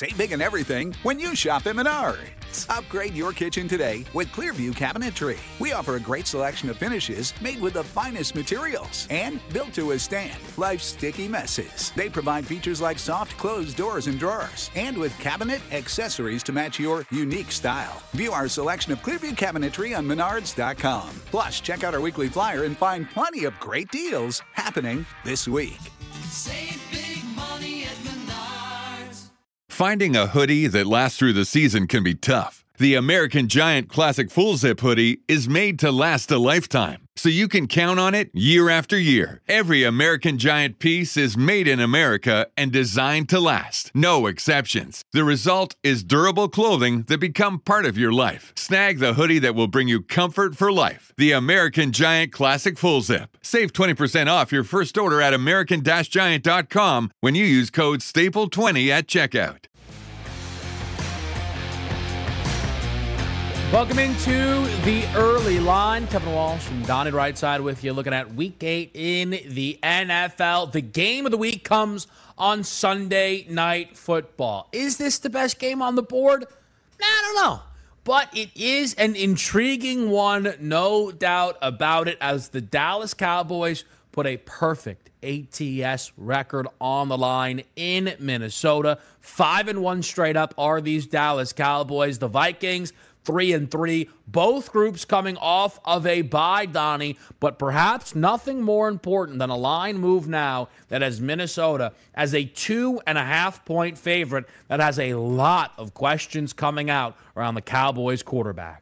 Save big on everything when you shop at Menards. Upgrade your kitchen today with Clearview Cabinetry. We offer a great selection of finishes made with the finest materials and built to withstand life's sticky messes. They provide features like soft closed doors and drawers, and with cabinet accessories to match your unique style. View our selection of Clearview Cabinetry on Menards.com. Plus, check out our weekly flyer and find plenty of great deals happening this week. Save big money at Menards. Finding a hoodie that lasts through the season can be tough. The American Giant Classic Full Zip hoodie is made to last a lifetime, so you can count on it year after year. Every American Giant piece is made in America and designed to last. No exceptions. The result is durable clothing that become part of your life. Snag the hoodie that will bring you comfort for life. The American Giant Classic Full Zip. Save 20% off your first order at american-giant.com when you use code STAPLE20 at checkout. Welcome into the early line. Kevin Walsh and Donnie Rightside with you, looking at Week 8 in the NFL. The game of the week comes on Sunday Night Football. Is this the best game on the board? I don't know. But it is an intriguing one, no doubt about it, as the Dallas Cowboys put a perfect ATS record on the line in Minnesota. 5-1 straight up are these Dallas Cowboys. The Vikings 3-3, both groups coming off of a bye, Donnie, but perhaps nothing more important than a line move now that has Minnesota as a 2.5-point favorite that has a lot of questions coming out around the Cowboys quarterback.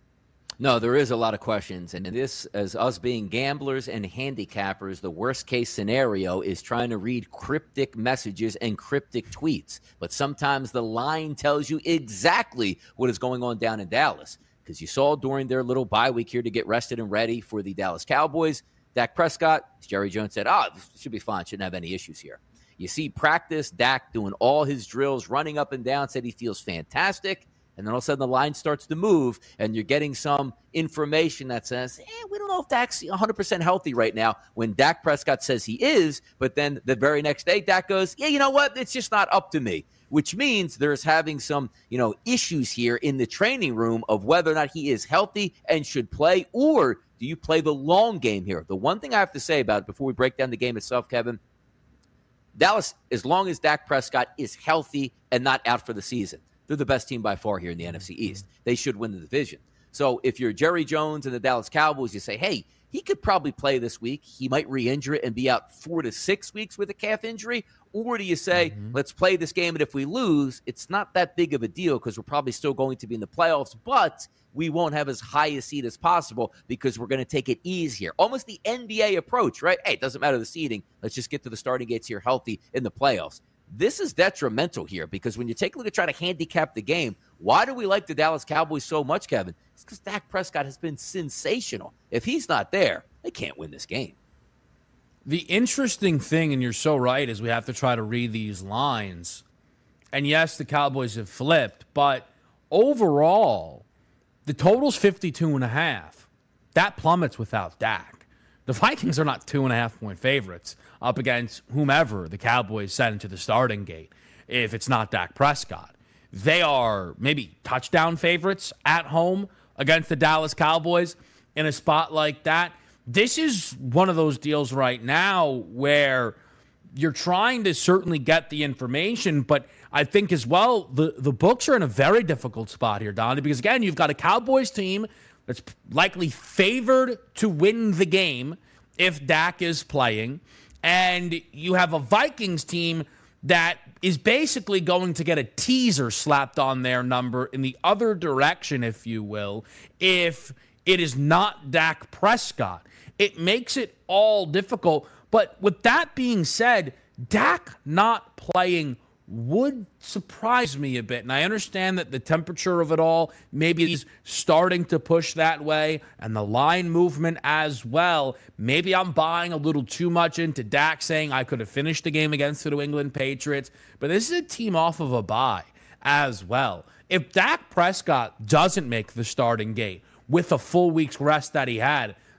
No, there is a lot of questions, and this, as us being gamblers and handicappers, the worst-case scenario is trying to read cryptic messages and cryptic tweets. But sometimes the line tells you exactly what is going on down in Dallas, because you saw during their little bye week here to get rested and ready for the Dallas Cowboys, Dak Prescott, as Jerry Jones said, this should be fine, shouldn't have any issues here. You see practice, Dak doing all his drills, running up and down, said he feels fantastic. And then all of a sudden the line starts to move, and you're getting some information that says, we don't know if Dak's 100% healthy right now, when Dak Prescott says he is. But then the very next day, Dak goes, you know what? It's just not up to me, which means there's having some, issues here in the training room of whether or not he is healthy and should play, or do you play the long game here? The one thing I have to say about it before we break down the game itself, Kevin, Dallas, as long as Dak Prescott is healthy and not out for the season, they're the best team by far here in the NFC East. They should win the division. So if you're Jerry Jones and the Dallas Cowboys, you say, hey, he could probably play this week. He might re-injure it and be out 4 to 6 weeks with a calf injury. Or do you say, let's play this game, and if we lose, it's not that big of a deal because we're probably still going to be in the playoffs, but we won't have as high a seed as possible because we're going to take it easier. Almost the NBA approach, right? Hey, it doesn't matter the seeding. Let's just get to the starting gates here healthy in the playoffs. This is detrimental here because when you take a look at trying to handicap the game, why do we like the Dallas Cowboys so much, Kevin? It's because Dak Prescott has been sensational. If he's not there, they can't win this game. The interesting thing, and you're so right, is we have to try to read these lines. And yes, the Cowboys have flipped, but overall, the total's 52.5. That plummets without Dak. The Vikings are not 2.5-point favorites up against whomever the Cowboys send into the starting gate if it's not Dak Prescott. They are maybe touchdown favorites at home against the Dallas Cowboys in a spot like that. This is one of those deals right now where you're trying to certainly get the information, but I think as well the books are in a very difficult spot here, Donnie, because again, you've got a Cowboys team that's likely favored to win the game if Dak is playing. And you have a Vikings team that is basically going to get a teaser slapped on their number in the other direction, if you will, if it is not Dak Prescott. It makes it all difficult. But with that being said, Dak not playing would surprise me a bit. And I understand that the temperature of it all maybe is starting to push that way, and the line movement as well. Maybe I'm buying a little too much into Dak saying I could have finished the game against the New England Patriots. But this is a team off of a bye as well. If Dak Prescott doesn't make the starting gate with a full week's rest that he had,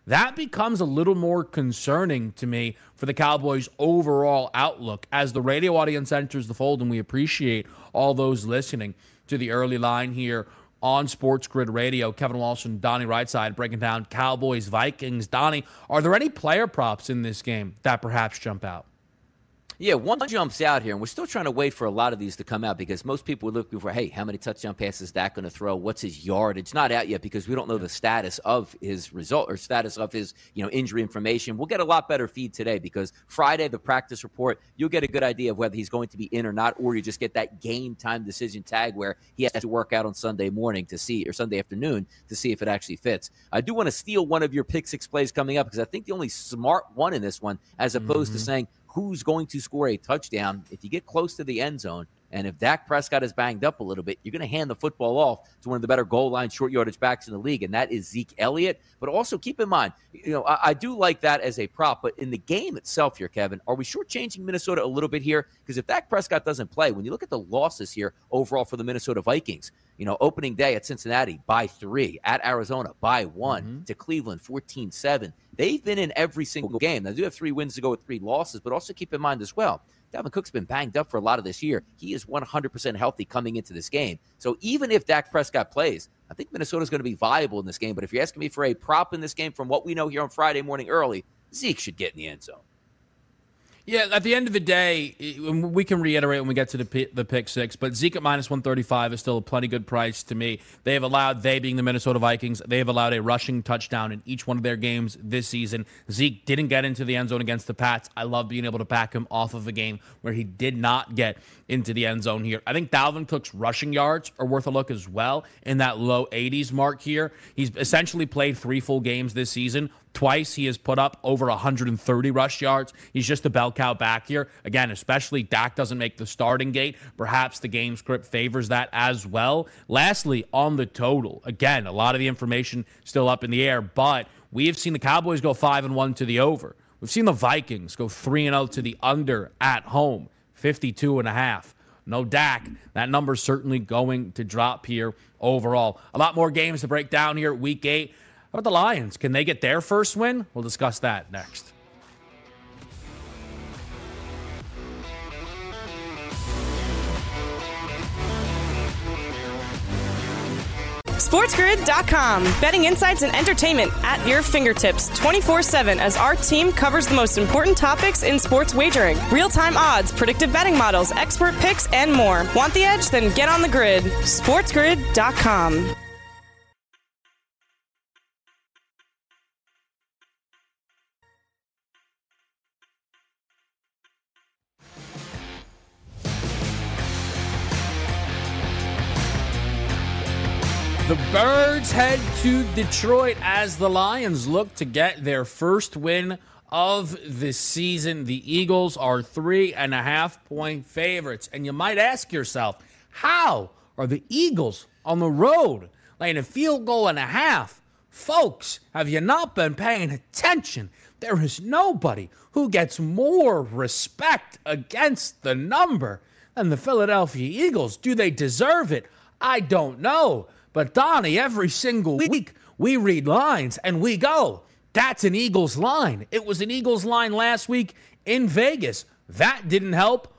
that becomes a little more concerning to me for the Cowboys' overall outlook as the radio audience enters the fold, and we appreciate all those listening to the early line here on Sports Grid Radio. Kevin Walsh and Donnie Rightside breaking down Cowboys-Vikings. Donnie, are there any player props in this game that perhaps jump out? Yeah, one jumps out here, and we're still trying to wait for a lot of these to come out because most people are looking for, hey, how many touchdown passes is Dak going to throw? What's his yardage? Not out yet because we don't know the status of his result or status of his injury information. We'll get a lot better feed today because Friday, the practice report, you'll get a good idea of whether he's going to be in or not, or you just get that game time decision tag where he has to work out on Sunday morning to see, or Sunday afternoon to see if it actually fits. I do want to steal one of your pick six plays coming up because I think the only smart one in this one, as opposed to saying, who's going to score a touchdown? If you get close to the end zone, and if Dak Prescott is banged up a little bit, you're going to hand the football off to one of the better goal line short yardage backs in the league, and that is Zeke Elliott. But also keep in mind, I do like that as a prop, but in the game itself here, Kevin, are we shortchanging Minnesota a little bit here? Because if Dak Prescott doesn't play, when you look at the losses here overall for the Minnesota Vikings, opening day at Cincinnati by 3, at Arizona by 1, to Cleveland 14-7. They've been in every single game. They do have 3 wins to go with 3 losses, but also keep in mind as well, Dalvin Cook's been banged up for a lot of this year. He is 100% healthy coming into this game. So even if Dak Prescott plays, I think Minnesota's going to be viable in this game. But if you're asking me for a prop in this game from what we know here on Friday morning early, Zeke should get in the end zone. Yeah, at the end of the day, we can reiterate when we get to the pick six, but Zeke at minus 135 is still a plenty good price to me. They being the Minnesota Vikings, they have allowed a rushing touchdown in each one of their games this season. Zeke didn't get into the end zone against the Pats. I love being able to back him off of a game where he did not get into the end zone here. I think Dalvin Cook's rushing yards are worth a look as well in that low 80s mark here. He's essentially played 3 full games this season. Twice he has put up over 130 rush yards. He's just a bell cow back here. Again, especially Dak doesn't make the starting gate. Perhaps the game script favors that as well. Lastly, on the total, again, a lot of the information still up in the air, but we have seen the Cowboys go 5-1 to the over. We've seen the Vikings go 3-0 to the under at home, 52.5. No Dak. That number's certainly going to drop here overall. A lot more games to break down here at Week 8. How about the Lions? Can they get their first win? We'll discuss that next. SportsGrid.com. Betting insights and entertainment at your fingertips 24/7 as our team covers the most important topics in sports wagering. Real-time odds, predictive betting models, expert picks, and more. Want the edge? Then get on the grid. SportsGrid.com. The Birds head to Detroit as the Lions look to get their first win of the season. The Eagles are 3.5-point favorites. And you might ask yourself, how are the Eagles on the road laying a field goal and a half? Folks, have you not been paying attention? There is nobody who gets more respect against the number than the Philadelphia Eagles. Do they deserve it? I don't know. But Donnie, every single week we read lines and we go, that's an Eagles line. It was an Eagles line last week in Vegas. That didn't help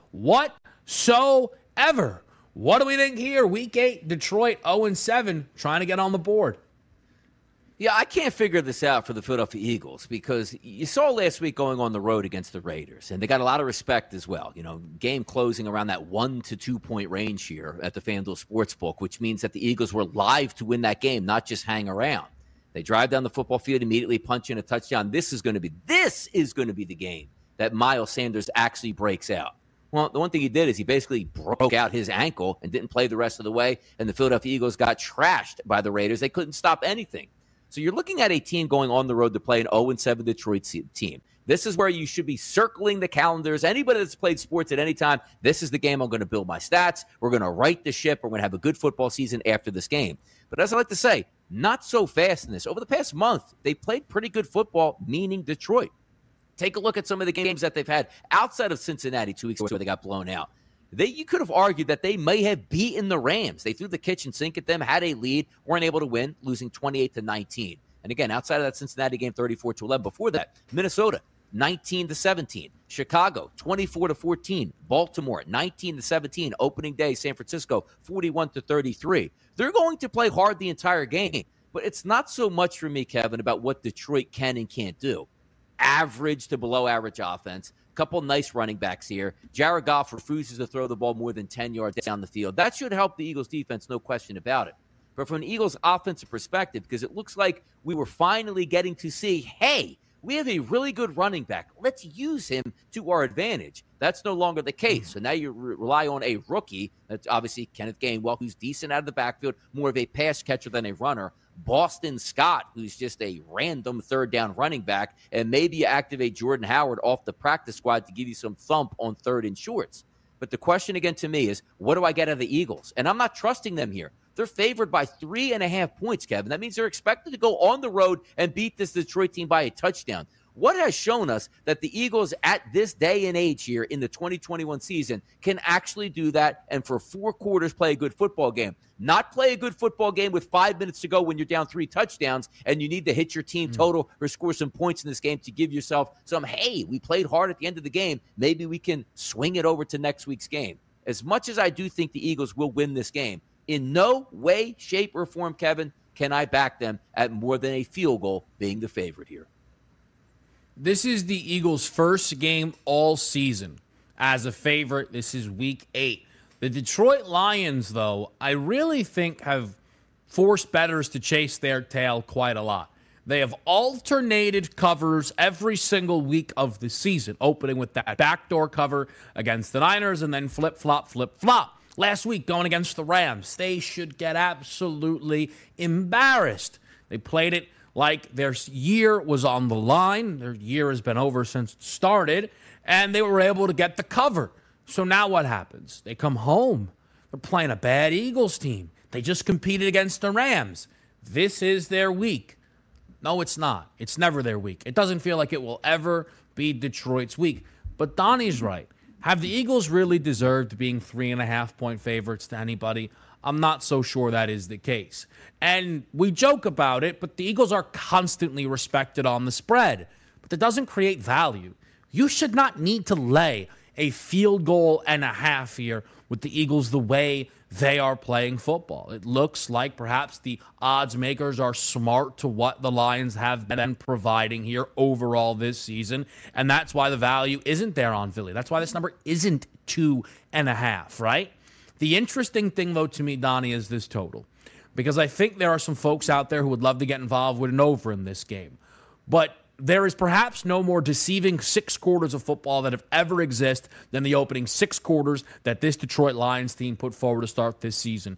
whatsoever. What do we think here? Week 8, Detroit 0-7, trying to get on the board. Yeah, I can't figure this out for the Philadelphia Eagles because you saw last week going on the road against the Raiders, and they got a lot of respect as well. Game closing around that 1 to 2 point range here at the FanDuel Sportsbook, which means that the Eagles were live to win that game, not just hang around. They drive down the football field, immediately punch in a touchdown. This is going to be the game that Miles Sanders actually breaks out. Well, the one thing he did is he basically broke out his ankle and didn't play the rest of the way, and the Philadelphia Eagles got trashed by the Raiders. They couldn't stop anything. So you're looking at a team going on the road to play an 0-7 Detroit team. This is where you should be circling the calendars. Anybody that's played sports at any time, this is the game I'm going to build my stats. We're going to right the ship. We're going to have a good football season after this game. But as I like to say, not so fast in this. Over the past month, they played pretty good football, meaning Detroit. Take a look at some of the games that they've had outside of Cincinnati 2 weeks ago where they got blown out. You could have argued that they may have beaten the Rams. They threw the kitchen sink at them, had a lead, weren't able to win, losing 28-19. And again, outside of that Cincinnati game, 34-11. Before that, Minnesota, 19-17. Chicago, 24-14. Baltimore, 19-17. Opening day, San Francisco, 41-33. They're going to play hard the entire game, but it's not so much for me, Kevin, about what Detroit can and can't do. Average to below average offense. Couple nice running backs here. Jared Goff refuses to throw the ball more than 10 yards down the field. That should help the Eagles defense, no question about it. But from an Eagles offensive perspective, because it looks like we were finally getting to see, hey, we have a really good running back. Let's use him to our advantage. That's no longer the case. So now you rely on a rookie. That's obviously Kenneth Gainwell, who's decent out of the backfield, more of a pass catcher than a runner. Boston Scott, who's just a random third down running back. And maybe you activate Jordan Howard off the practice squad to give you some thump on third and shorts. But the question again to me is, what do I get out of the Eagles? And I'm not trusting them here. They're favored by 3.5 points, Kevin. That means they're expected to go on the road and beat this Detroit team by a touchdown. What has shown us that the Eagles at this day and age here in the 2021 season can actually do that and for 4 quarters play a good football game? Not play a good football game with 5 minutes to go when you're down 3 touchdowns and you need to hit your team total or score some points in this game to give yourself some, hey, we played hard at the end of the game. Maybe we can swing it over to next week's game. As much as I do think the Eagles will win this game, in no way, shape, or form, Kevin, can I back them at more than a field goal being the favorite here. This is the Eagles' first game all season as a favorite. This is week 8. The Detroit Lions, though, I really think have forced bettors to chase their tail quite a lot. They have alternated covers every single week of the season, opening with that backdoor cover against the Niners and then flip-flop, flip-flop. Last week, going against the Rams, they should get absolutely embarrassed. They played it like their year was on the line. Their year has been over since it started, and they were able to get the cover. So now what happens? They come home. They're playing a bad Eagles team. They just competed against the Rams. This is their week. No, it's not. It's never their week. It doesn't feel like it will ever be Detroit's week. But Donnie's right. Have the Eagles really deserved being 3.5-point favorites to anybody? I'm not so sure that is the case. And we joke about it, but the Eagles are constantly respected on the spread. But that doesn't create value. You should not need to lay a field goal and a half here with the Eagles the way they are playing football. It looks like perhaps the odds makers are smart to what the Lions have been providing here overall this season, and that's why the value isn't there on Philly. That's why this number isn't 2.5, right? The interesting thing, though, to me, Donnie, is this total, because I think there are some folks out there who would love to get involved with an over in this game. But there is perhaps no more deceiving 6 quarters of football that have ever existed than the opening 6 quarters that this Detroit Lions team put forward to start this season.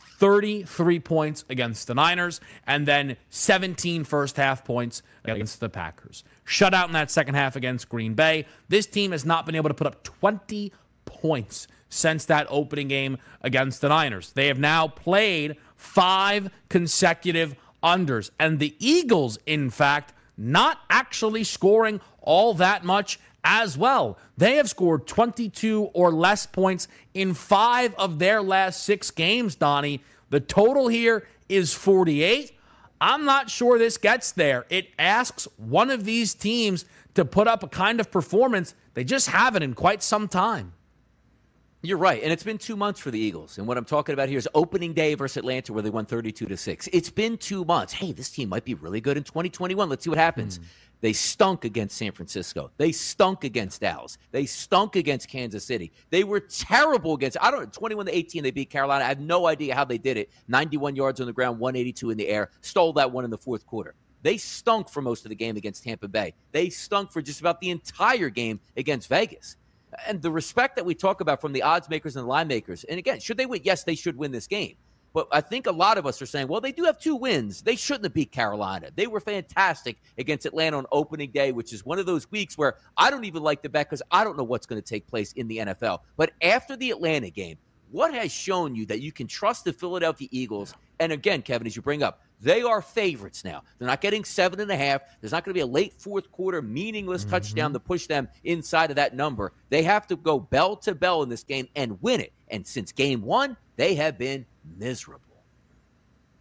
33 points against the Niners, and then 17 first-half points against the Packers. Shutout in that second half against Green Bay. This team has not been able to put up 20 points since that opening game against the Niners. They have now played 5 consecutive unders, and the Eagles, in fact, not actually scoring all that much as well. They have scored 22 or less points in 5 of their last 6 games, Donnie. The total here is 48. I'm not sure this gets there. It asks one of these teams to put up a kind of performance they just haven't in quite some time. You're right, and it's been 2 months for the Eagles. And what I'm talking about here is opening day versus Atlanta where they won 32-6. It's been 2 months. Hey, this team might be really good in 2021. Let's see what happens. They stunk against San Francisco. They stunk against Dallas. They stunk against Kansas City. They were terrible against, 21-18 they beat Carolina. I have no idea how they did it. 91 yards on the ground, 182 in the air. Stole that one in the fourth quarter. They stunk for most of the game against Tampa Bay. They stunk for just about the entire game against Vegas. And the respect that we talk about from the odds makers and the line makers, and again, should they win? Yes, they should win this game. But I think a lot of us are saying, well, they do have 2 wins. They shouldn't have beat Carolina. They were fantastic against Atlanta on opening day, which is one of those weeks where I don't even like the bet because I don't know what's going to take place in the NFL. But after the Atlanta game, what has shown you that you can trust the Philadelphia Eagles? And again, Kevin, as you bring up, they are favorites now. They're not getting 7.5. There's not going to be a late fourth quarter meaningless touchdown to push them inside of that number. They have to go bell to bell in this game and win it. And since game 1, they have been miserable.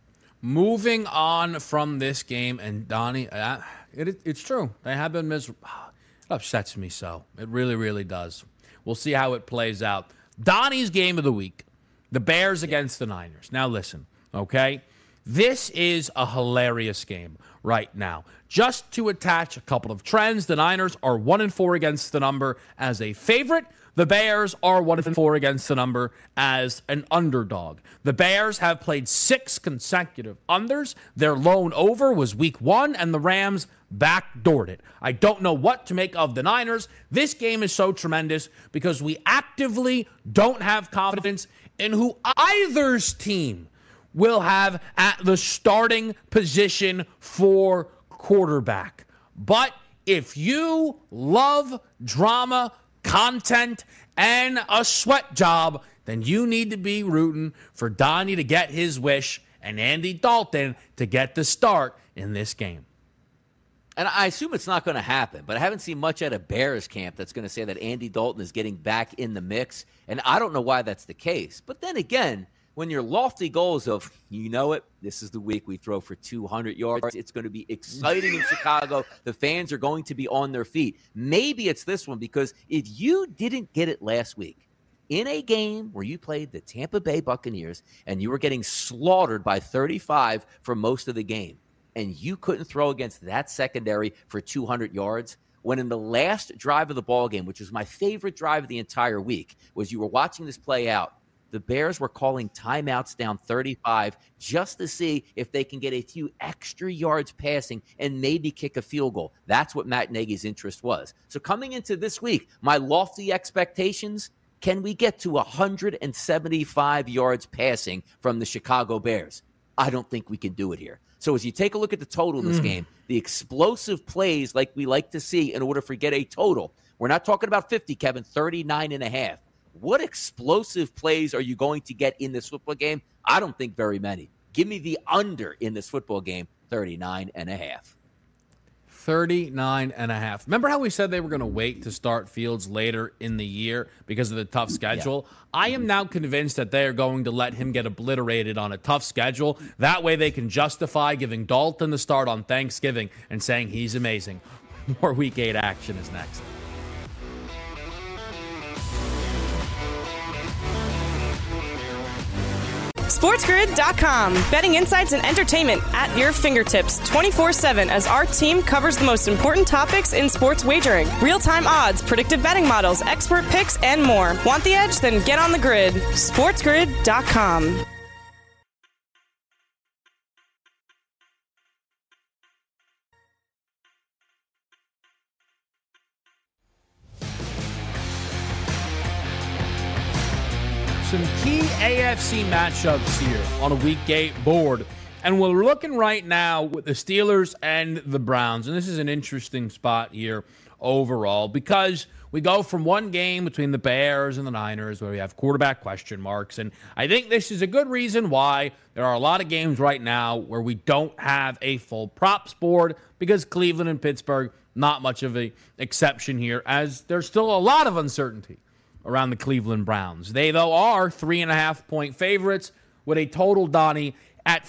Moving on from this game, and Donnie, it's true. They have been miserable. It upsets me so. It really, really does. We'll see how it plays out. Donnie's game of the week, the Bears against the Niners. Now listen, okay? This is a hilarious game right now. Just to attach a couple of trends, the Niners are 1-4 against the number as a favorite. The Bears are 1-4 against the number as an underdog. The Bears have played 6 consecutive unders. Their lone over was week 1, and the Rams backdoored it. I don't know what to make of the Niners. This game is so tremendous because we actively don't have confidence in who either's team will have at the starting position for quarterback. But if you love drama, content, and a sweat job, then you need to be rooting for Donnie to get his wish and Andy Dalton to get the start in this game. And I assume it's not going to happen, but I haven't seen much at a Bears camp that's going to say that Andy Dalton is getting back in the mix, and I don't know why that's the case. But then again, when your lofty goals of, you know it, this is the week we throw for 200 yards, it's going to be exciting in Chicago, the fans are going to be on their feet. Maybe it's this one, because if you didn't get it last week, in a game where you played the Tampa Bay Buccaneers and you were getting slaughtered by 35 for most of the game, and you couldn't throw against that secondary for 200 yards, when in the last drive of the ballgame, which was my favorite drive of the entire week, was you were watching this play out, the Bears were calling timeouts down 35 just to see if they can get a few extra yards passing and maybe kick a field goal. That's what Matt Nagy's interest was. So coming into this week, my lofty expectations, can we get to 175 yards passing from the Chicago Bears? I don't think we can do it here. So as you take a look at the total in this game, the explosive plays like we like to see in order to get a total, we're not talking about 50, Kevin, 39.5. What explosive plays are you going to get in this football game? I don't think very many. Give me the under in this football game, 39.5. 39.5. Remember how we said they were going to wait to start Fields later in the year because of the tough schedule? Yeah. I am now convinced that they are going to let him get obliterated on a tough schedule. That way they can justify giving Dalton the start on Thanksgiving and saying he's amazing. More Week 8 action is next. SportsGrid.com. Betting insights and entertainment at your fingertips 24/7 as our team covers the most important topics in sports wagering. Real-time odds, predictive betting models, expert picks, and more. Want the edge? Then get on the grid. SportsGrid.com. Some key AFC matchups here on a Week 8 board. And we're looking right now with the Steelers and the Browns. And this is an interesting spot here overall because we go from one game between the Bears and the Niners where we have quarterback question marks. And I think this is a good reason why there are a lot of games right now where we don't have a full props board because Cleveland and Pittsburgh, not much of an exception here, as there's still a lot of uncertainty around the Cleveland Browns. They, though, are 3.5-point favorites with a total, Donnie, at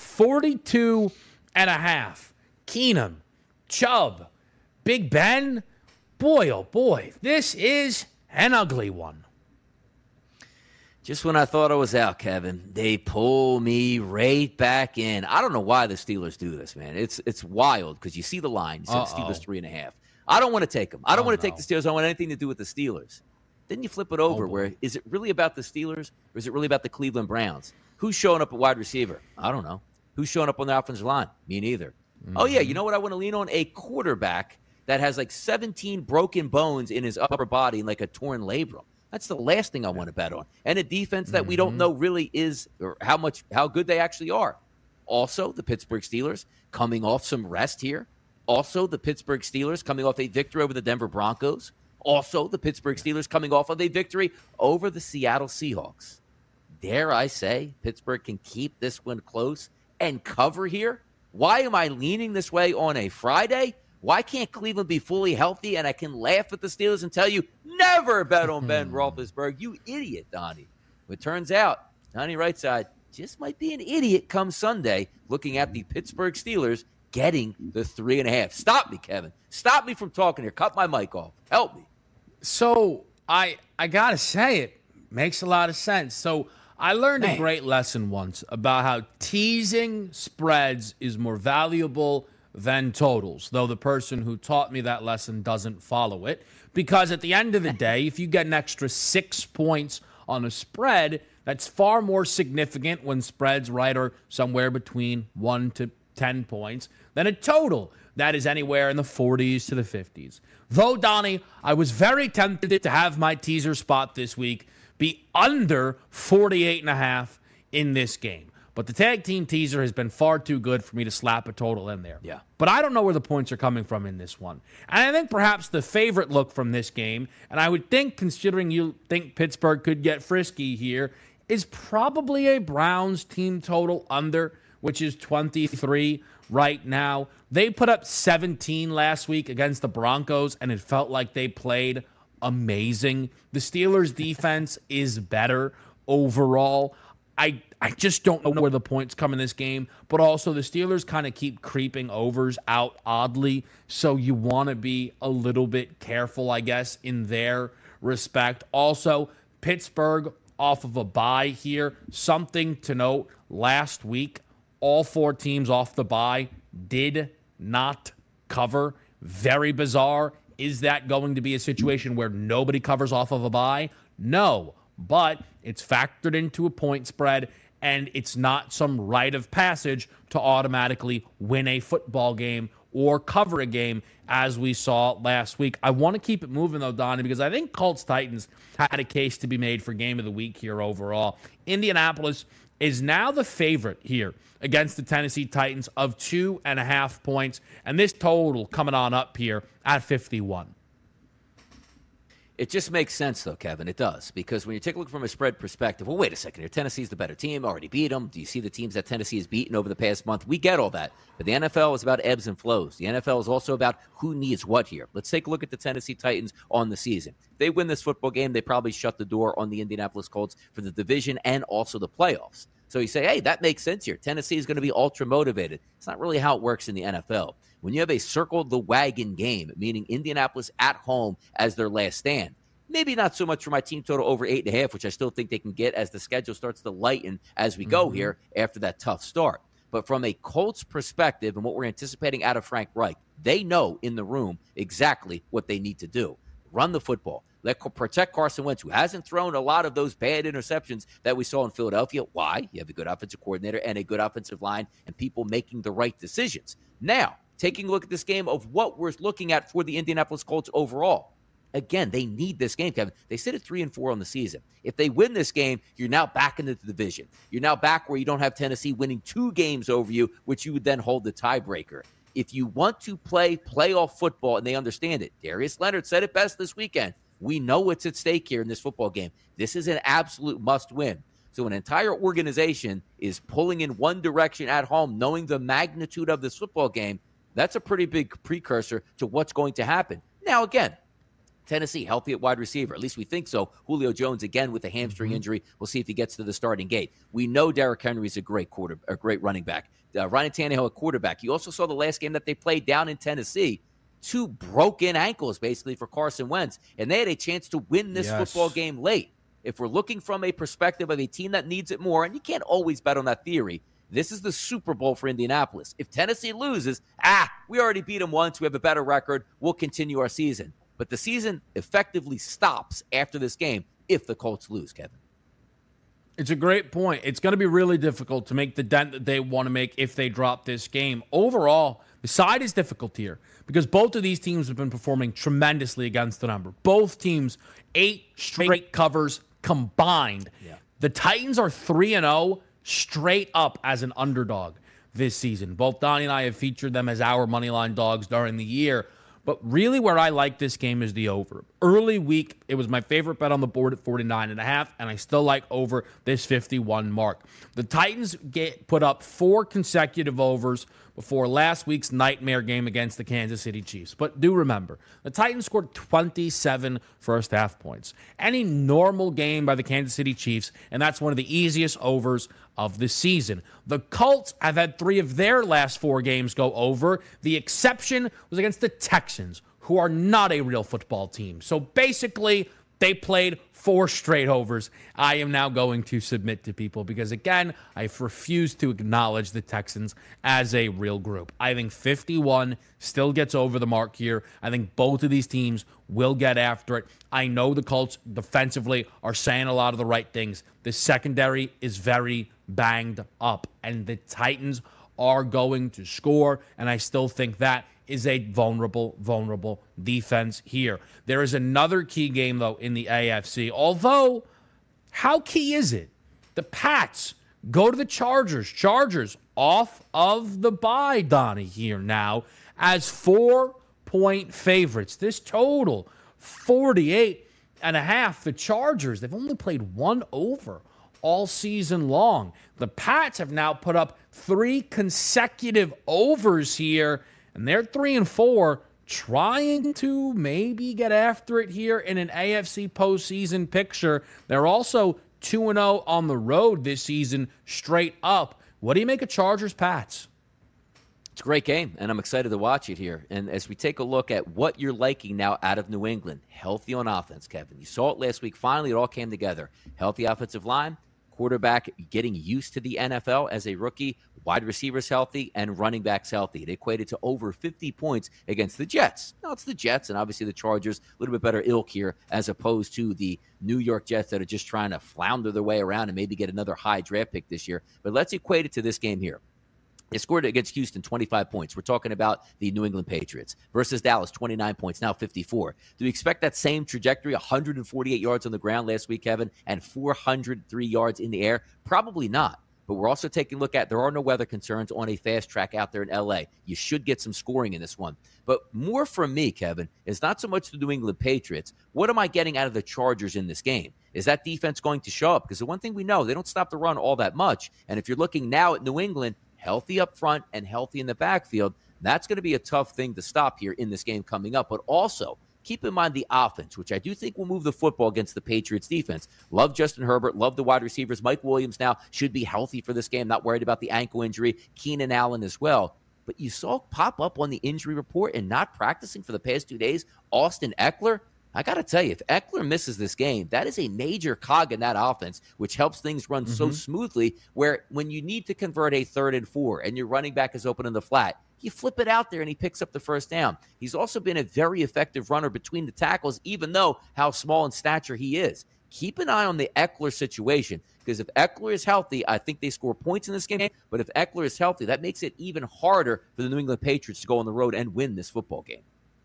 42.5. Keenum, Chubb, Big Ben. Boy, oh boy, this is an ugly one. Just when I thought I was out, Kevin, they pull me right back in. I don't know why the Steelers do this, man. It's wild because you see the line. You said Steelers 3.5. I don't want to take them. I don't want to take the Steelers. I don't want anything to do with the Steelers. Then you flip it over where is it really about the Steelers or is it really about the Cleveland Browns? Who's showing up at wide receiver? I don't know. Who's showing up on the offensive line? Me neither. Mm-hmm. Oh, yeah, you know what I want to lean on? A quarterback that has like 17 broken bones in his upper body and like a torn labrum. That's the last thing I want to bet on. And a defense that we don't know really is or how good they actually are. Also, the Pittsburgh Steelers coming off some rest here. Also, the Pittsburgh Steelers coming off a victory over the Denver Broncos. Also, the Pittsburgh Steelers coming off of a victory over the Seattle Seahawks. Dare I say Pittsburgh can keep this one close and cover here? Why am I leaning this way on a Friday? Why can't Cleveland be fully healthy and I can laugh at the Steelers and tell you, never bet on Ben Roethlisberger, you idiot, Donnie. It turns out, Donnie Rightside, just might be an idiot come Sunday looking at the Pittsburgh Steelers getting the 3.5. Stop me, Kevin. Stop me from talking here. Cut my mic off. Help me. So I got to say it makes a lot of sense. So I learned a great lesson once about how teasing spreads is more valuable than totals, though the person who taught me that lesson doesn't follow it. Because at the end of the day, if you get an extra 6 points on a spread, that's far more significant when spreads, right, are somewhere between 1 to 10 points than a total that is anywhere in the 40s to the 50s. Though, Donnie, I was very tempted to have my teaser spot this week be under 48.5 in this game. But the tag team teaser has been far too good for me to slap a total in there. Yeah. But I don't know where the points are coming from in this one. And I think perhaps the favorite look from this game, and I would think, considering you think Pittsburgh could get frisky here, is probably a Browns team total under, which is 23 right now. They put up 17 last week against the Broncos, and it felt like they played amazing. The Steelers' defense is better overall. I just don't know where the points come in this game, but also the Steelers kind of keep creeping overs out oddly, so you want to be a little bit careful, I guess, in their respect. Also, Pittsburgh off of a bye here. Something to note, last week, all 4 teams off the bye did not cover. Very bizarre. Is that going to be a situation where nobody covers off of a bye? No, but it's factored into a point spread, and it's not some rite of passage to automatically win a football game or cover a game as we saw last week. I want to keep it moving, though, Donnie, because I think Colts-Titans had a case to be made for game of the week here overall. Indianapolis is now the favorite here against the Tennessee Titans of 2.5 points, and this total coming on up here at 51. It just makes sense, though, Kevin. It does. Because when you take a look from a spread perspective, well, wait a second here. Tennessee's the better team. Already beat them. Do you see the teams that Tennessee has beaten over the past month? We get all that. But the NFL is about ebbs and flows. The NFL is also about who needs what here. Let's take a look at the Tennessee Titans on the season. If they win this football game, they probably shut the door on the Indianapolis Colts for the division and also the playoffs. So you say, hey, that makes sense here. Tennessee is going to be ultra motivated. It's not really how it works in the NFL. When you have a circle the wagon game, meaning Indianapolis at home as their last stand, maybe not so much for my team total over 8.5, which I still think they can get as the schedule starts to lighten as we go here after that tough start. But from a Colts perspective and what we're anticipating out of Frank Reich, they know in the room exactly what they need to do. Run the football. Protect Carson Wentz, who hasn't thrown a lot of those bad interceptions that we saw in Philadelphia. Why? You have a good offensive coordinator and a good offensive line and people making the right decisions. Now, taking a look at this game of what we're looking at for the Indianapolis Colts overall. Again, they need this game, Kevin. They sit at 3-4 on the season. If they win this game, you're now back into the division. You're now back where you don't have Tennessee winning 2 games over you, which you would then hold the tiebreaker. If you want to play playoff football, and they understand it, Darius Leonard said it best this weekend. We know what's at stake here in this football game. This is an absolute must-win. So an entire organization is pulling in one direction at home, knowing the magnitude of this football game. That's a pretty big precursor to what's going to happen. Now, again, Tennessee healthy at wide receiver. At least we think so. Julio Jones, again, with a hamstring injury. We'll see if he gets to the starting gate. We know Derrick Henry's a great running back. Ryan Tannehill, a quarterback. You also saw the last game that they played down in Tennessee. 2 broken ankles, basically, for Carson Wentz. And they had a chance to win this football game late. If we're looking from a perspective of a team that needs it more, and you can't always bet on that theory, this is the Super Bowl for Indianapolis. If Tennessee loses, we already beat them once. We have a better record. We'll continue our season. But the season effectively stops after this game if the Colts lose, Kevin. It's a great point. It's going to be really difficult to make the dent that they want to make if they drop this game. Overall, the side is difficult here because both of these teams have been performing tremendously against the number. Both teams, 8 straight covers combined. Yeah. The Titans are 3-0 straight up as an underdog this season. Both Donnie and I have featured them as our moneyline dogs during the year. But really where I like this game is the over. early week, it was my favorite bet on the board at 49.5, and I still like over this 51 mark. The Titans put up 4 consecutive overs before last week's nightmare game against the Kansas City Chiefs. But do remember, the Titans scored 27 first-half points. Any normal game by the Kansas City Chiefs, and that's one of the easiest overs of the season. The Colts have had 3 of their last 4 games go over. The exception was against the Texans, who are not a real football team. So basically, they played 4 straight overs. I am now going to submit to people because, again, I refuse to acknowledge the Texans as a real group. I think 51 still gets over the mark here. I think both of these teams will get after it. I know the Colts defensively are saying a lot of the right things. The secondary is very banged up, and the Titans are going to score, and I still think that is a vulnerable defense here. There is another key game, though, in the AFC. Although, how key is it? The Pats go to the Chargers. Chargers off of the bye, Donnie, here now as 4-point favorites. This total, 48.5. The Chargers, they've only played 1 over all season long. The Pats have now put up 3 consecutive overs here, and they're 3-4, trying to maybe get after it here in an AFC postseason picture. They're also 2-0 on the road this season, straight up. What do you make of Chargers-Pats? It's a great game, and I'm excited to watch it here. And as we take a look at what you're liking now out of New England, healthy on offense, Kevin. You saw it last week. Finally, it all came together. Healthy offensive line, quarterback getting used to the NFL as a rookie, wide receivers healthy, and running backs healthy. It equated to over 50 points against the Jets. Now, it's the Jets, and obviously the Chargers, a little bit better ilk here, as opposed to the New York Jets that are just trying to flounder their way around and maybe get another high draft pick this year. But let's equate it to this game here. They scored against Houston 25 points. We're talking about the New England Patriots versus Dallas, 29 points, now 54. Do we expect that same trajectory, 148 yards on the ground last week, Kevin, and 403 yards in the air? Probably not. But we're also taking a look at there are no weather concerns on a fast track out there in L.A. You should get some scoring in this one. But more from me, Kevin, is not so much the New England Patriots. What am I getting out of the Chargers in this game? Is that defense going to show up? Because the one thing we know, they don't stop the run all that much. And if you're looking now at New England, healthy up front and healthy in the backfield, that's going to be a tough thing to stop here in this game coming up. But also, keep in mind the offense, which I do think will move the football against the Patriots defense. Love Justin Herbert, love the wide receivers. Mike Williams now should be healthy for this game, not worried about the ankle injury. Keenan Allen as well. But you saw pop up on the injury report and not practicing for the past 2 days, Austin Eckler. I got to tell you, if Eckler misses this game, that is a major cog in that offense, which helps things run so smoothly, where when you need to convert a 3rd and 4 and your running back is open in the flat, you flip it out there and he picks up the first down. He's also been a very effective runner between the tackles, even though how small in stature he is. Keep an eye on the Eckler situation, because if Eckler is healthy, I think they score points in this game. But if Eckler is healthy, that makes it even harder for the New England Patriots to go on the road and win this football game.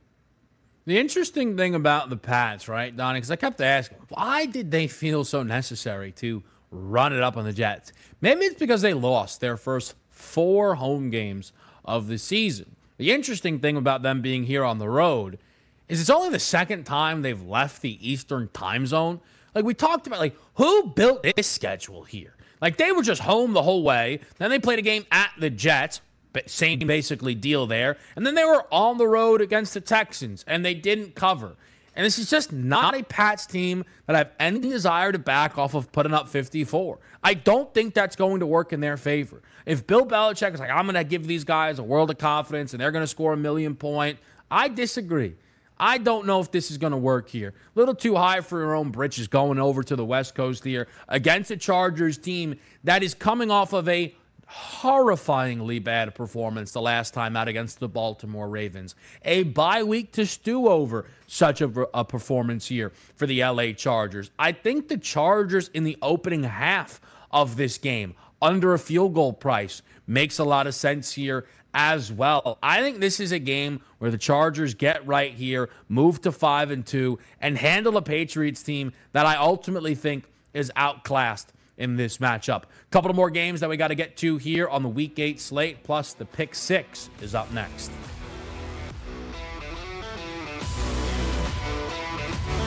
The interesting thing about the Pats, right, Donnie, because I kept asking, why did they feel so necessary to run it up on the Jets? Maybe it's because they lost their first 4 home games of the season. The interesting thing about them being here on the road is it's only the 2nd time they've left the Eastern time zone. Like we talked about, like, who built this schedule here? Like, they were just home the whole way. Then they played a game at the Jets. Same basically deal there. And then they were on the road against the Texans, and they didn't cover. And this is just not a Pats team that I have any desire to back off of putting up 54. I don't think that's going to work in their favor. If Bill Belichick is like, I'm going to give these guys a world of confidence and they're going to score 1,000,000 points, I disagree. I don't know if this is going to work here. A little too high for your own britches going over to the West Coast here against a Chargers team that is coming off of a horrifyingly bad performance the last time out against the Baltimore Ravens. A bye week to stew over such a performance here for the LA Chargers. I think the Chargers in the opening half of this game, under a field goal price, makes a lot of sense here as well. I think this is a game where the Chargers get right here, move to 5-2, and handle a Patriots team that I ultimately think is outclassed in this matchup. A couple of more games that we got to get to here on the Week 8 slate, plus the Pick 6 is up next.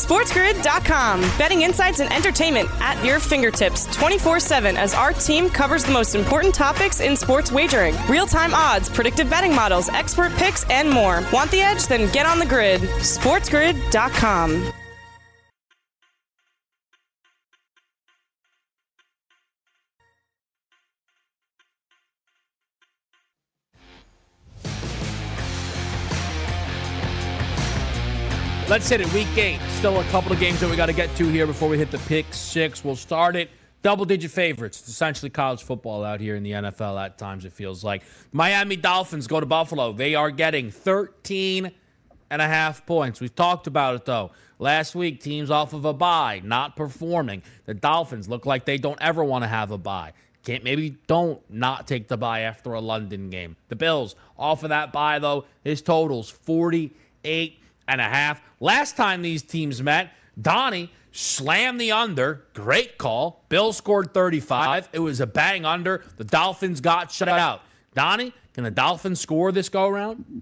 SportsGrid.com. Betting insights and entertainment at your fingertips 24/7 as our team covers the most important topics in sports wagering. Real-time odds, predictive betting models, expert picks, and more. Want the edge? Then get on the grid. SportsGrid.com. Let's hit it. Week 8. Still a couple of games that we got to get to here before we hit the pick 6. We'll start it. Double-digit favorites. It's essentially college football out here in the NFL at times, it feels like. Miami Dolphins go to Buffalo. They are getting 13.5 points. We've talked about it, though. Last week, teams off of a bye, not performing. The Dolphins look like they don't ever want to have a bye. Maybe don't not take the bye after a London game. The Bills, off of that bye, though, his total's 48.5. Last time these teams met, Donnie slammed the under. Great call. Bills scored 35. It was a bang under. The Dolphins got shut out. Donnie, can the Dolphins score this go-around?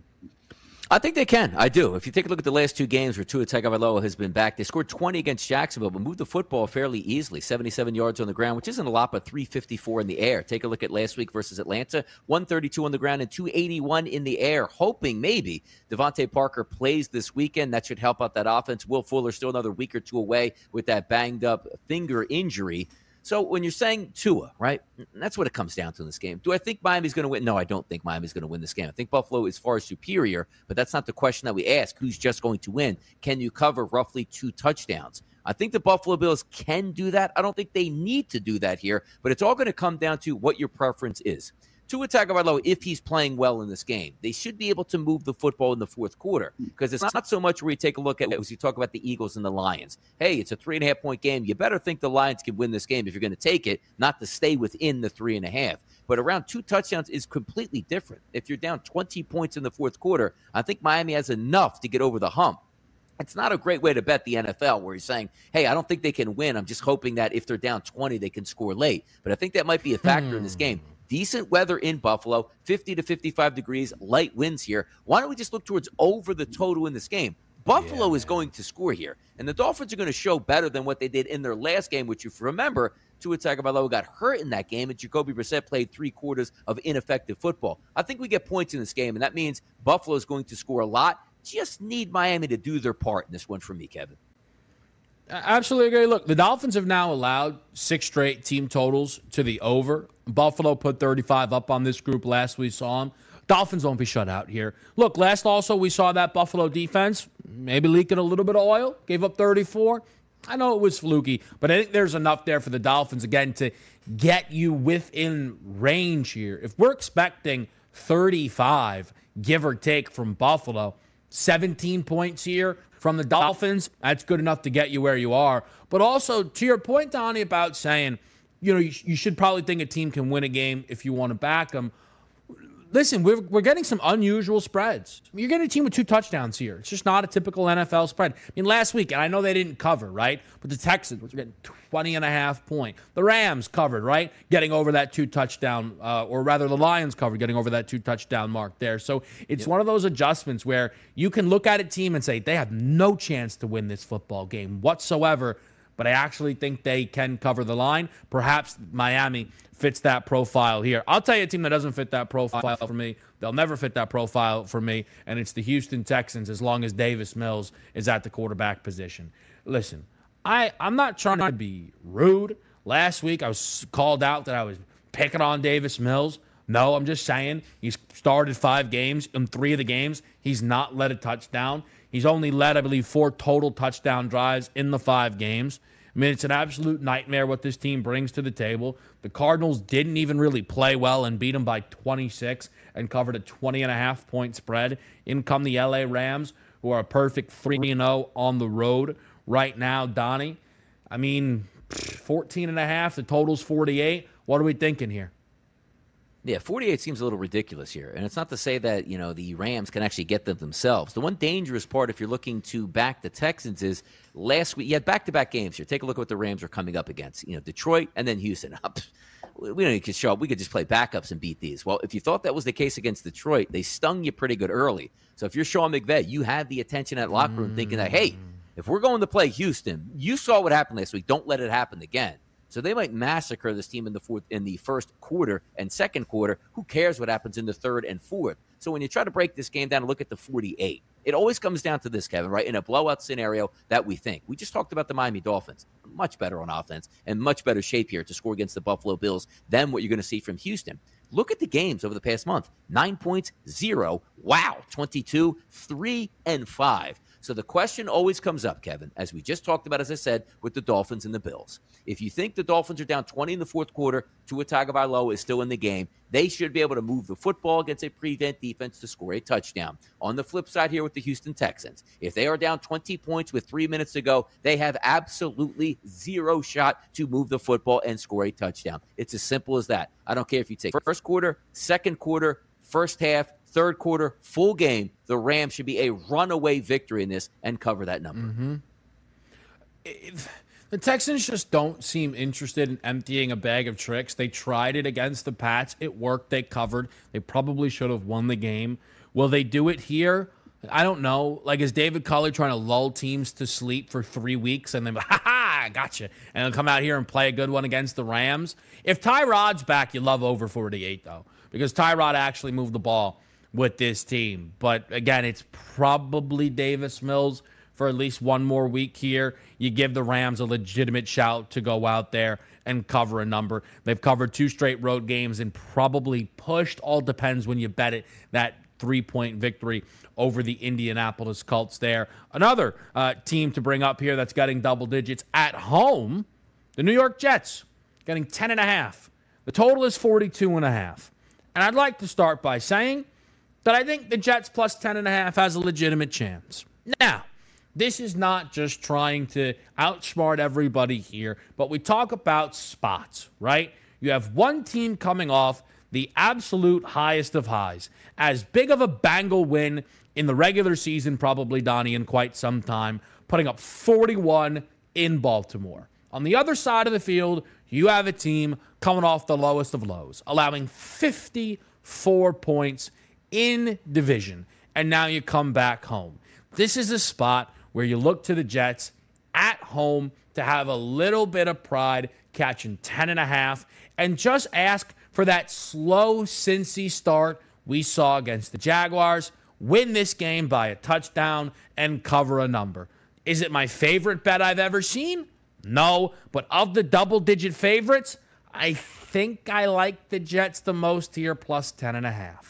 I think they can. I do. If you take a look at the last 2 games where Tua Tagovailoa has been back, they scored 20 against Jacksonville, but moved the football fairly easily. 77 yards on the ground, which isn't a lot, but 354 in the air. Take a look at last week versus Atlanta. 132 on the ground and 281 in the air, hoping maybe Devontae Parker plays this weekend. That should help out that offense. Will Fuller still another week or 2 away with that banged-up finger injury. So when you're saying Tua, right, that's what it comes down to in this game. Do I think Miami's going to win? No, I don't think Miami's going to win this game. I think Buffalo is far superior, but that's not the question that we ask. Who's just going to win? Can you cover roughly 2 touchdowns? I think the Buffalo Bills can do that. I don't think they need to do that here, but it's all going to come down to what your preference is. Tua Tagovailoa, if he's playing well in this game, they should be able to move the football in the fourth quarter because it's not so much where you take a look at as you talk about the Eagles and the Lions. Hey, it's a 3.5-point game. You better think the Lions can win this game if you're going to take it, not to stay within the 3.5. But around 2 touchdowns is completely different. If you're down 20 points in the fourth quarter, I think Miami has enough to get over the hump. It's not a great way to bet the NFL where you're saying, hey, I don't think they can win. I'm just hoping that if they're down 20, they can score late. But I think that might be a factor in this game. Decent weather in Buffalo, 50 to 55 degrees, light winds here. Why don't we just look towards over the total in this game? Buffalo is going to score here, and the Dolphins are going to show better than what they did in their last game, which, if you remember, Tua Tagovailoa got hurt in that game, and Jacoby Brissett played 3 quarters of ineffective football. I think we get points in this game, and that means Buffalo is going to score a lot. Just need Miami to do their part in this one for me, Kevin. Absolutely agree. Look, the Dolphins have now allowed 6 straight team totals to the over. Buffalo put 35 up on this group last we saw them. Dolphins won't be shut out here. Look, last also we saw that Buffalo defense maybe leaking a little bit of oil, gave up 34. I know it was fluky, but I think there's enough there for the Dolphins, again, to get you within range here. If we're expecting 35, give or take, from Buffalo, 17 points here from the Dolphins, that's good enough to get you where you are. But also, to your point, Donnie, about saying, you should probably think a team can win a game if you want to back them. Listen, we're getting some unusual spreads. You're getting a team with 2 touchdowns here. It's just not a typical NFL spread. I mean, last week, and I know they didn't cover, right? But the Texans were getting 20.5 points. The Rams covered, right? Getting over that 2 touchdown, or rather the Lions covered, getting over that 2 touchdown mark there. So it's one of those adjustments where you can look at a team and say, they have no chance to win this football game whatsoever, but I actually think they can cover the line. Perhaps Miami fits that profile here. I'll tell you a team that doesn't fit that profile for me. They'll never fit that profile for me, and it's the Houston Texans as long as Davis Mills is at the quarterback position. Listen, I'm not trying to be rude. Last week I was called out that I was picking on Davis Mills. No, I'm just saying he's started 5 games. In 3 of the games, he's not led a touchdown. He's only led, I believe, 4 total touchdown drives in the 5 games. I mean, it's an absolute nightmare what this team brings to the table. The Cardinals didn't even really play well and beat them by 26 and covered a 20.5-point spread. In come the LA Rams, who are a perfect 3-0 on the road right now, Donnie. I mean, 14.5, the total's 48. What are we thinking here? Yeah, 48 seems a little ridiculous here. And it's not to say that, the Rams can actually get them themselves. The one dangerous part, if you're looking to back the Texans, is last week you had back-to-back games here. Take a look at what the Rams are coming up against. Detroit and then Houston. We don't need to show up. We could just play backups and beat these. Well, if you thought that was the case against Detroit, they stung you pretty good early. So if you're Sean McVay, you have the attention at locker room thinking that, hey, If we're going to play Houston, you saw what happened last week. Don't let it happen again. So they might massacre this team in the first quarter and second quarter. Who cares what happens in the third and fourth? So when you try to break this game down and look at the 48, it always comes down to this, Kevin, right? In a blowout scenario that we think. We just talked about the Miami Dolphins. Much better on offense and much better shape here to score against the Buffalo Bills than what you're going to see from Houston. Look at the games over the past month. 9 points, 0. Wow. 22, 3, and 5. So the question always comes up, Kevin, as we just talked about, as I said, with the Dolphins and the Bills. If you think the Dolphins are down 20 in the fourth quarter, Tua Tagovailoa is still in the game, they should be able to move the football against a prevent defense to score a touchdown. On the flip side here with the Houston Texans, if they are down 20 points with 3 minutes to go, they have absolutely zero shot to move the football and score a touchdown. It's as simple as that. I don't care if you take first quarter, second quarter, first half, third quarter, full game, the Rams should be a runaway victory in this and cover that number. The Texans just don't seem interested in emptying a bag of tricks. They tried it against the Pats. It worked. They covered. They probably should have won the game. Will they do it here? I don't know. Like, is David Culley trying to lull teams to sleep for 3 weeks and then, ha-ha, gotcha, and they'll come out here and play a good one against the Rams? If Tyrod's back, you love over 48, though, because Tyrod actually moved the ball with this team. But again, it's probably Davis Mills for at least one more week here. You give the Rams a legitimate shout to go out there and cover a number. They've covered 2 straight road games and probably pushed, all depends when you bet it, that 3-point victory over the Indianapolis Colts there. Another team to bring up here that's getting double digits at home, the New York Jets, getting 10.5. The total is 42.5. And I'd like to start by saying that I think the Jets plus 10.5 has a legitimate chance. Now, this is not just trying to outsmart everybody here, but we talk about spots, right? You have one team coming off the absolute highest of highs. As big of a Bengal win in the regular season, probably, Donnie, in quite some time, putting up 41 in Baltimore. On the other side of the field, you have a team coming off the lowest of lows, allowing 54 points in division, and now you come back home. This is a spot where you look to the Jets at home to have a little bit of pride, catching 10.5, and just ask for that slow Cincy start we saw against the Jaguars, win this game by a touchdown, and cover a number. Is it my favorite bet I've ever seen? No, but of the double-digit favorites, I think I like the Jets the most here, plus 10.5.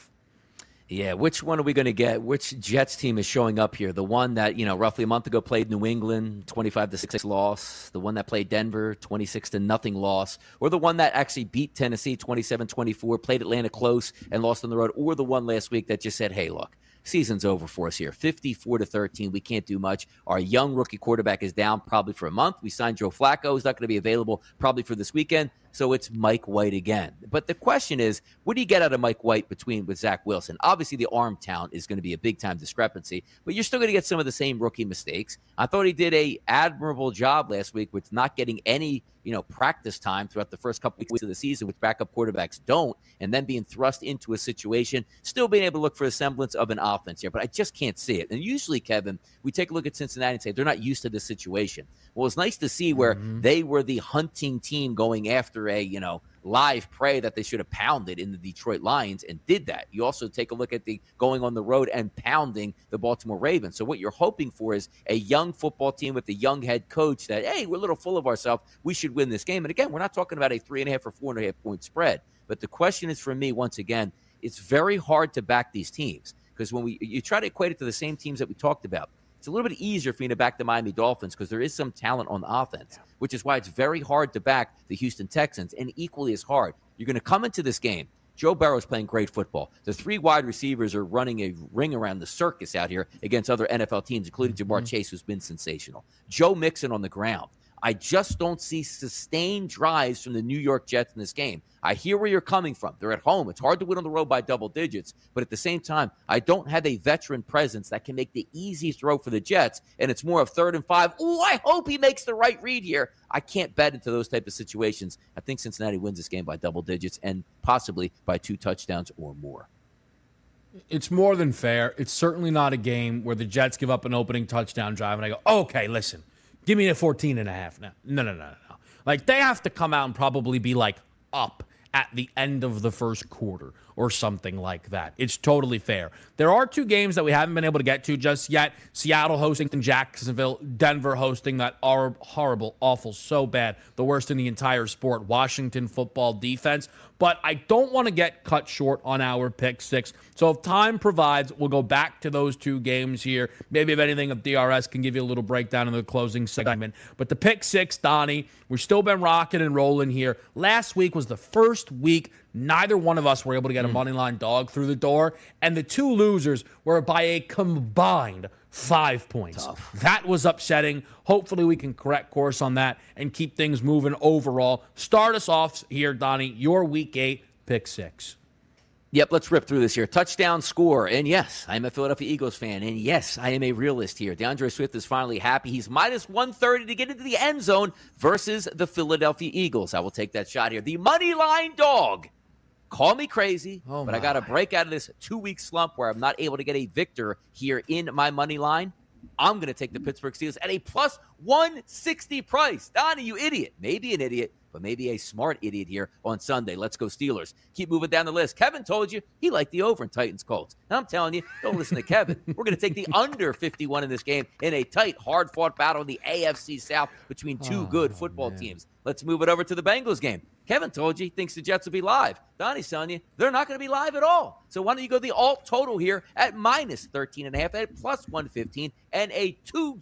Yeah, which one are we going to get? Which Jets team is showing up here? The one that, roughly a month ago played New England, 25-6 loss. The one that played Denver, 26-0 loss. Or the one that actually beat Tennessee, 27-24, played Atlanta close and lost on the road. Or the one last week that just said, hey, look, season's over for us here. 54-13, we can't do much. Our young rookie quarterback is down probably for a month. We signed Joe Flacco. He's not going to be available probably for this weekend. So it's Mike White again. But the question is, what do you get out of Mike White with Zach Wilson? Obviously, the arm talent is going to be a big-time discrepancy, but you're still going to get some of the same rookie mistakes. I thought he did an admirable job last week with not getting any practice time throughout the first couple weeks of the season, which backup quarterbacks don't, and then being thrust into a situation, still being able to look for a semblance of an offense here. But I just can't see it. And usually, Kevin, we take a look at Cincinnati and say they're not used to this situation. Well, it's nice to see where they were the hunting team going after a, live prey that they should have pounded in the Detroit Lions and did that. You also take a look at the going on the road and pounding the Baltimore Ravens. So what you're hoping for is a young football team with a young head coach that, hey, we're a little full of ourselves. We should win this game. And again, we're not talking about a 3.5 or 4.5 point spread. But the question is for me, once again, it's very hard to back these teams because when you try to equate it to the same teams that we talked about, it's a little bit easier for me to back the Miami Dolphins because there is some talent on offense, which is why it's very hard to back the Houston Texans, and equally as hard. You're going to come into this game. Joe Burrow's playing great football. The 3 wide receivers are running a ring around the circus out here against other NFL teams, including Jamar Chase, who's been sensational. Joe Mixon on the ground. I just don't see sustained drives from the New York Jets in this game. I hear where you're coming from. They're at home. It's hard to win on the road by double digits. But at the same time, I don't have a veteran presence that can make the easy throw for the Jets, and it's more of 3rd and 5. Oh, I hope he makes the right read here. I can't bet into those type of situations. I think Cincinnati wins this game by double digits and possibly by 2 touchdowns or more. It's more than fair. It's certainly not a game where the Jets give up an opening touchdown drive and I go, okay, listen, give me a 14.5 now. No. Like, they have to come out and probably be like up at the end of the first quarter or something like that. It's totally fair. There are two games that we haven't been able to get to just yet. Seattle hosting Jacksonville, Denver hosting that horrible, awful, so bad, the worst in the entire sport, Washington football defense. But I don't want to get cut short on our pick six. So if time provides, we'll go back to those two games here. Maybe if anything, if DRS can give you a little breakdown in the closing segment. But the pick six, Donnie, we've still been rocking and rolling here. Last week was the first week neither one of us were able to get a money line dog through the door, and the two losers were by a combined 5 points. Tough. That was upsetting. Hopefully we can correct course on that and keep things moving overall. Start us off here, Donnie, your Week 8 pick six. Yep, let's rip through this here. Touchdown score. And yes, I'm a Philadelphia Eagles fan. And yes, I am a realist here. DeAndre Swift is finally happy. He's minus 130 to get into the end zone versus the Philadelphia Eagles. I will take that shot here. The money line dog. Call me crazy, but I got to break out of this 2-week slump where I'm not able to get a victor here in my money line. I'm going to take the Pittsburgh Steelers at a plus 160 price. Donnie, you idiot. Maybe an idiot, but maybe a smart idiot here on Sunday. Let's go Steelers. Keep moving down the list. Kevin told you he liked the over in Titans Colts. And I'm telling you, don't listen to Kevin. We're going to take the under 51 in this game in a tight, hard-fought battle in the AFC South between two good football teams. Let's move it over to the Bengals game. Kevin told you he thinks the Jets will be live. Donnie's telling you they're not going to be live at all. So why don't you go the alt total here at minus 13.5 at plus 115 and a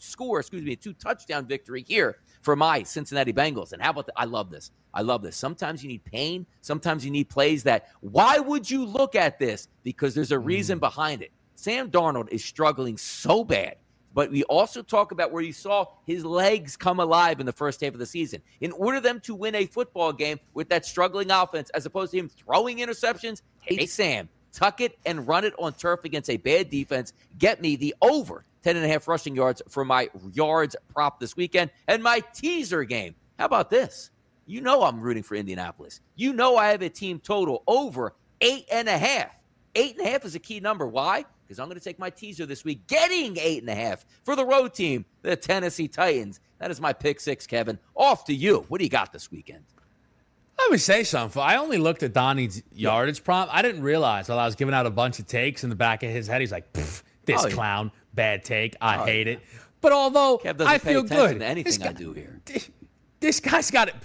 two-touchdown victory here for my Cincinnati Bengals. And how about I love this. Sometimes you need pain. Sometimes you need plays that, why would you look at this? Because there's a reason behind it. Sam Darnold is struggling so bad. But we also talk about where you saw his legs come alive in the first half of the season. In order them to win a football game with that struggling offense, as opposed to him throwing interceptions, hey, Sam, tuck it and run it on turf against a bad defense. Get me the over 10.5 rushing yards for my yards prop this weekend. And my teaser game. How about this? You know I'm rooting for Indianapolis. You know I have a team total over 8.5. 8.5 is a key number. Why? Because I'm going to take my teaser this week, getting 8.5 for the road team, the Tennessee Titans. That is my pick six, Kevin. Off to you. What do you got this weekend? Let me say something. I only looked at Donnie's yardage prompt. I didn't realize while I was giving out a bunch of takes in the back of his head, he's like, this clown, bad take. I hate it. But although I feel good. To anything I do here. This guy's got it.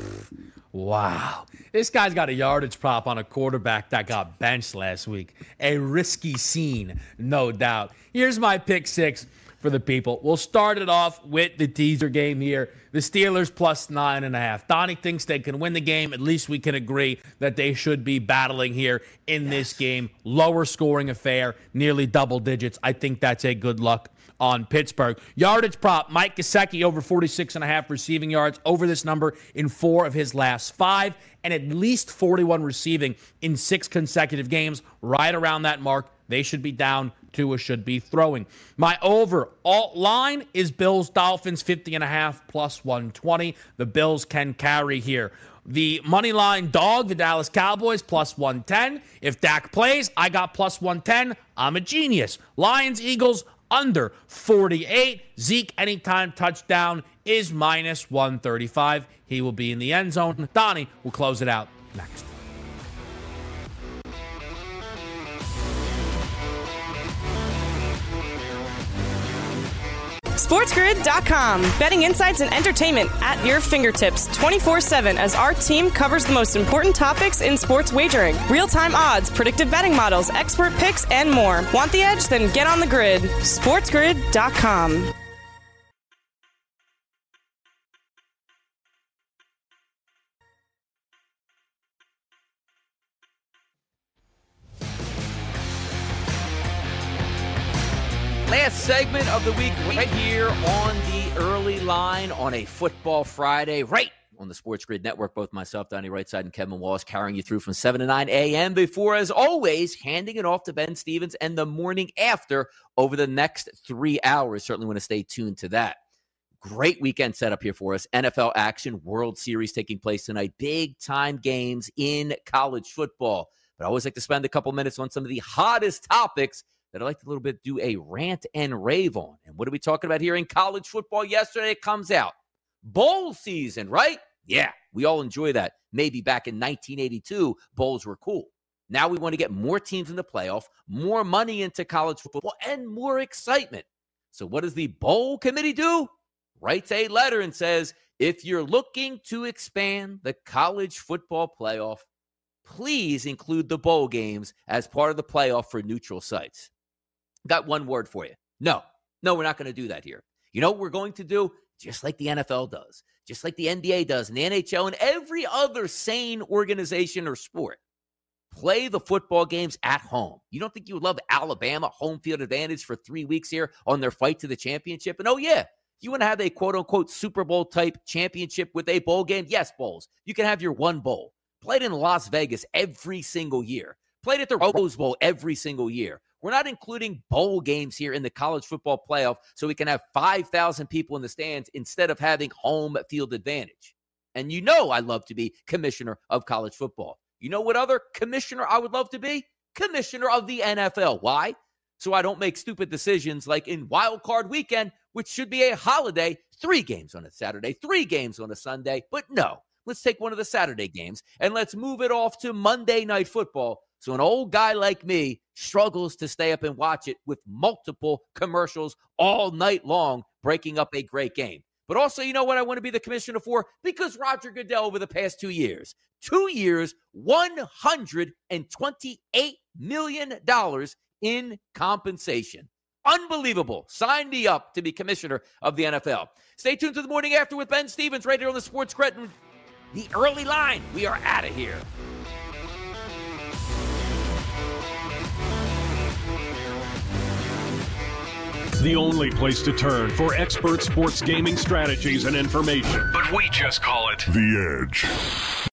Wow. This guy's got a yardage prop on a quarterback that got benched last week. A risky scene, no doubt. Here's my pick six for the people. We'll start it off with the teaser game here. The Steelers plus 9.5. Donnie thinks they can win the game. At least we can agree that they should be battling here in this game. Lower scoring affair, nearly double digits. I think that's a good luck on Pittsburgh. Yardage prop, Mike Gesicki over 46.5 receiving yards, over this number in 4 of his last 5, and at least 41 receiving in 6 consecutive games. Right around that mark, they should be down. Tua should be throwing. My over alt line is Bills-Dolphins 50.5 plus 120. The Bills can carry here. The money line dog, the Dallas Cowboys, plus 110. If Dak plays, I got plus 110. I'm a genius. Lions-Eagles, under 48. Zeke anytime touchdown is minus 135. He will be in the end zone. Donnie will close it out next. SportsGrid.com. Betting insights and entertainment at your fingertips 24/7 as our team covers the most important topics in sports wagering. Real-time odds, predictive betting models, expert picks, and more. Want the edge? Then get on the grid. SportsGrid.com. Last segment of the week right here on the early line on a Football Friday, right on the Sports Grid Network. Both myself, Donnie Rightside, and Kevin Wallace carrying you through from 7 to 9 a.m. before, as always, handing it off to Ben Stevens and the morning after over the next 3 hours. Certainly want to stay tuned to that. Great weekend setup here for us. NFL action, World Series taking place tonight. Big-time games in college football. But I always like to spend a couple minutes on some of the hottest topics that I like to a little bit do a rant and rave on. And what are we talking about here in college football? Yesterday it comes out. Bowl season, right? Yeah, we all enjoy that. Maybe back in 1982, bowls were cool. Now we want to get more teams in the playoff, more money into college football, and more excitement. So what does the bowl committee do? Writes a letter and says, if you're looking to expand the college football playoff, please include the bowl games as part of the playoff for neutral sites. Got one word for you. No, we're not going to do that here. You know what we're going to do? Just like the NFL does, just like the NBA does, and the NHL, and every other sane organization or sport. Play the football games at home. You don't think you would love Alabama home field advantage for 3 weeks here on their fight to the championship? And oh yeah, you want to have a quote-unquote Super Bowl type championship with a bowl game? Yes, bowls. You can have your one bowl. Play it in Las Vegas every single year. Play it at the Rose Bowl every single year. We're not including bowl games here in the college football playoff so we can have 5,000 people in the stands instead of having home field advantage. And you know I love to be commissioner of college football. You know what other commissioner I would love to be? Commissioner of the NFL. Why? So I don't make stupid decisions like in Wild Card Weekend, which should be a holiday, 3 games on a Saturday, 3 games on a Sunday. But no, let's take one of the Saturday games and let's move it off to Monday Night Football. So an old guy like me struggles to stay up and watch it with multiple commercials all night long, breaking up a great game. But also, you know what I want to be the commissioner for? Because Roger Goodell over the past 2 years, $128 million in compensation. Unbelievable. Sign me up to be commissioner of the NFL. Stay tuned to the morning after with Ben Stevens right here on the Sports Credit. The early line. We are out of here. The only place to turn for expert sports gaming strategies and information. But we just call it The Edge.